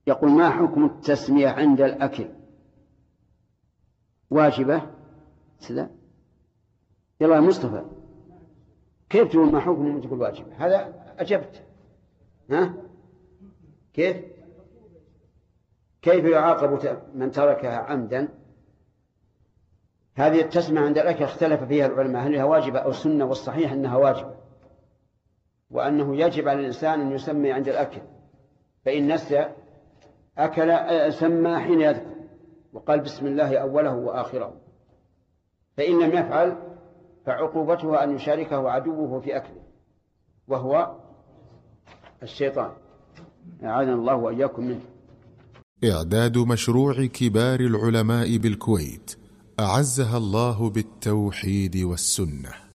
يقول: ما حكم التسمية عند الأكل؟ واجبة؟ سلام. يلا يا مصطفى، كيف تقول ما حكم من تقول واجبة؟ هذا أجبت. ها؟ كيف يعاقب من تركها عمدا؟ هذه التسمية عند الأكل اختلف فيها العلماء هل هي واجبة أو سنة، والصحيح أنها واجبة، وأنه يجب على الإنسان أن يسمي عند الأكل، فإن نسي أكل سمى حين يذكر وقال بسم الله أوله وآخره، فإن لم يفعل فعقوبته أن يشاركه عدوه في أكله وهو الشيطان، أعاذنا الله وإياكم منه. إعداد مشروع كبار العلماء بالكويت أعزها الله بالتوحيد والسنة.